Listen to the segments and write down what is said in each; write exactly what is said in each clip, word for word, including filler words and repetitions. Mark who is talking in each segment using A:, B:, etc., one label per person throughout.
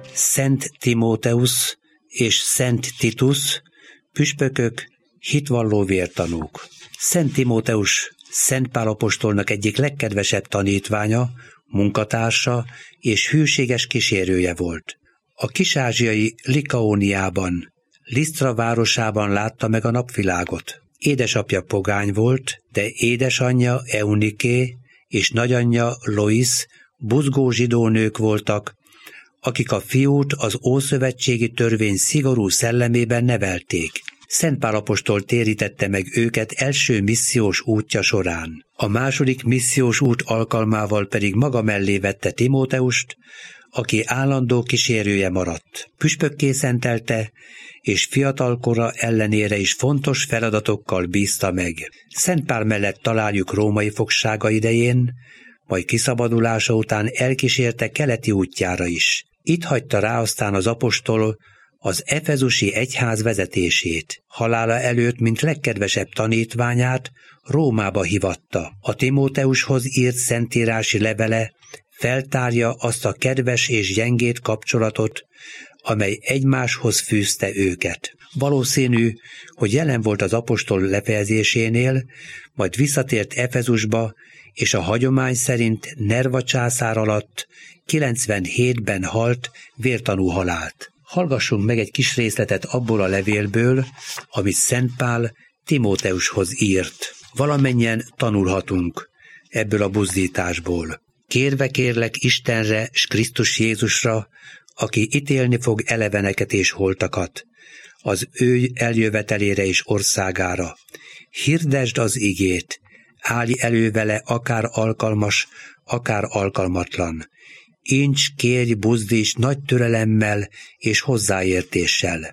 A: Szent Timóteusz és Szent Titus, püspökök, hitvalló vértanúk. Szent Timóteus Szent Pál apostolnak egyik legkedvesebb tanítványa, munkatársa és hűséges kísérője volt. A kis-ázsiai Likaóniában, Lisztra városában látta meg a napvilágot. Édesapja pogány volt, de édesanyja Euniké és nagyanyja Lois buzgó zsidó nők voltak, akik a fiút az ószövetségi törvény szigorú szellemében nevelték. Szent Pál apostol térítette meg őket első missziós útja során. A második missziós út alkalmával pedig maga mellé vette Timóteust, aki állandó kísérője maradt. Püspökké szentelte, és fiatalkora ellenére is fontos feladatokkal bízta meg. Szent Pál mellett találjuk római fogsága idején, majd kiszabadulása után elkísérte keleti útjára is. Itt hagyta rá aztán az apostol az efezusi egyház vezetését. Halála előtt, mint legkedvesebb tanítványát, Rómába hívatta. A Timóteushoz írt szentírási levele feltárja azt a kedves és gyengét kapcsolatot, amely egymáshoz fűzte őket. Valószínű, hogy jelen volt az apostol lefejezésénél, majd visszatért Efezusba, és a hagyomány szerint Nerva császár alatt kilencvenhétben halt vértanú halált. Hallgassunk meg egy kis részletet abból a levélből, amit Szent Pál Timóteushoz írt. Valamennyien tanulhatunk ebből a buzdításból. Kérve kérlek Istenre s Krisztus Jézusra, aki ítélni fog eleveneket és holtakat, az ő eljövetelére és országára. Hirdesd az igét, állj elő vele akár alkalmas, akár alkalmatlan. Incs, kérj, buzdíts nagy türelemmel és hozzáértéssel.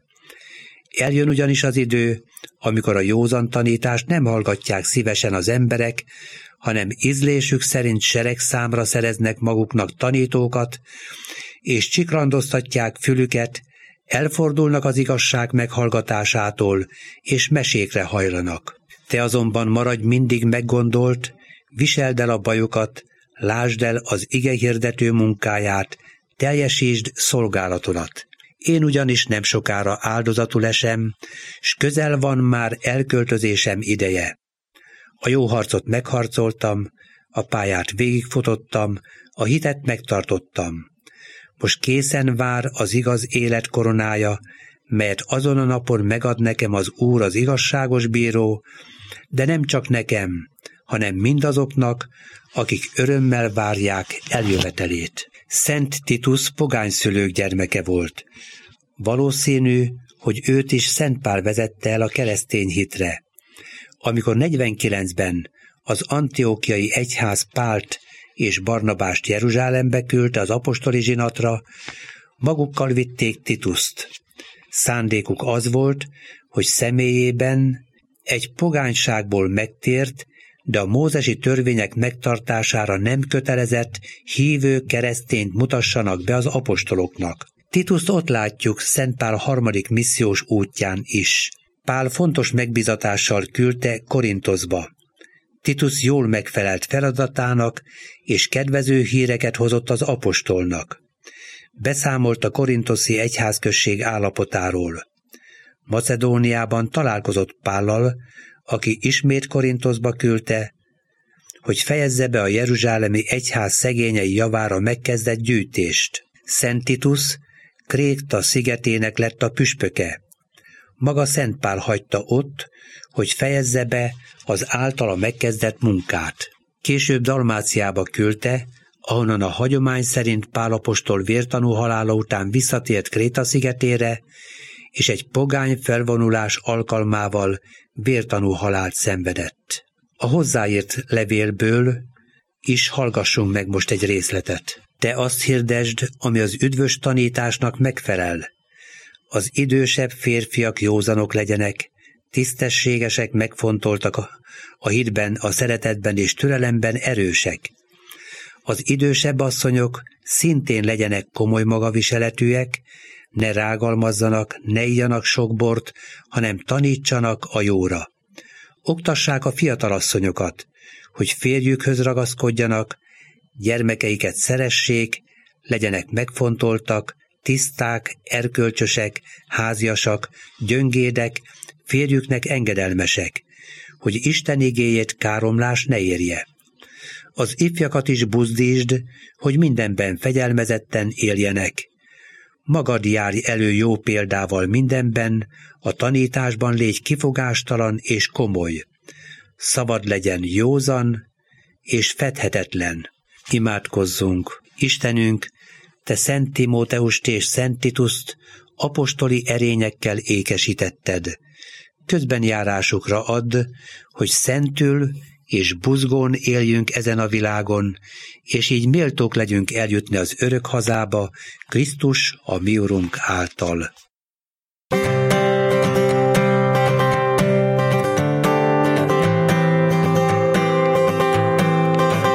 A: Eljön ugyanis az idő, amikor a józan tanítást nem hallgatják szívesen az emberek, hanem ízlésük szerint seregszámra szereznek maguknak tanítókat, és csiklandoztatják fülüket, elfordulnak az igazság meghallgatásától, és mesékre hajlanak. Te azonban maradj mindig meggondolt, viseld el a bajokat, lásd el az igehirdető munkáját, teljesítsd szolgálatodat. Én ugyanis nem sokára áldozatul esem, s közel van már elköltözésem ideje. A jó harcot megharcoltam, a pályát végigfutottam, a hitet megtartottam. Most készen vár az igaz élet koronája, melyet azon a napon megad nekem az Úr, az igazságos bíró, de nem csak nekem, hanem mindazoknak, akik örömmel várják eljövetelét. Szent Titus pogányszülők gyermeke volt. Valószínű, hogy őt is Szent Pál vezette el a keresztény hitre. Amikor negyvenkilencben az antiókiai egyház Pált és Barnabást Jeruzsálembe küldte az apostoli zsinatra, magukkal vitték Titust. Szándékuk az volt, hogy személyében egy pogányságból megtért, de a mózesi törvények megtartására nem kötelezett, hívő keresztényt mutassanak be az apostoloknak. Titust ott látjuk Szent Pál harmadik missziós útján is. Pál fontos megbizatással küldte Korinthoszba. Titus jól megfelelt feladatának, és kedvező híreket hozott az apostolnak. Beszámolt a korinthoszi egyházközség állapotáról. Macedóniában találkozott Pállal, aki ismét Korinthoszba küldte, hogy fejezze be a jeruzsálemi egyház szegényei javára megkezdett gyűjtést. Szent Titus Kréta szigetének lett a püspöke. Maga Szent Pál hagyta ott, hogy fejezze be az általa megkezdett munkát. Később Dalmáciába küldte, ahonnan a hagyomány szerint Pál apostol vértanú halála után visszatért Kréta szigetére, és egy pogány felvonulás alkalmával vértanú halált szenvedett. A hozzáírt levélből is hallgassunk meg most egy részletet. Te azt hirdesd, ami az üdvös tanításnak megfelel. Az idősebb férfiak józanok legyenek, tisztességesek, megfontoltak a, a hitben, a szeretetben és türelemben erősek. Az idősebb asszonyok szintén legyenek komoly magaviseletűek, ne rágalmazzanak, ne igyanak sok bort, hanem tanítsanak a jóra. Oktassák a fiatalasszonyokat, hogy férjükhöz ragaszkodjanak, gyermekeiket szeressék, legyenek megfontoltak, tiszták, erkölcsösek, háziasak, gyöngédek, férjüknek engedelmesek, hogy Isten igéjét káromlás ne érje. Az ifjakat is buzdítsd, hogy mindenben fegyelmezetten éljenek. Magad járj elő jó példával mindenben, a tanításban légy kifogástalan és komoly. Szabad legyen józan és fedhetetlen. Imádkozzunk! Istenünk, te Szent Timóteust és Szent Tituszt apostoli erényekkel ékesítetted. Közbenjárásukra add, hogy szentül és buzgón éljünk ezen a világon, és így méltók legyünk eljutni az örök hazába, Krisztus a mi Urunk által.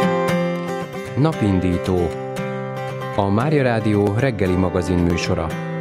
B: Napindító. A Mária Rádió reggeli magazin műsora.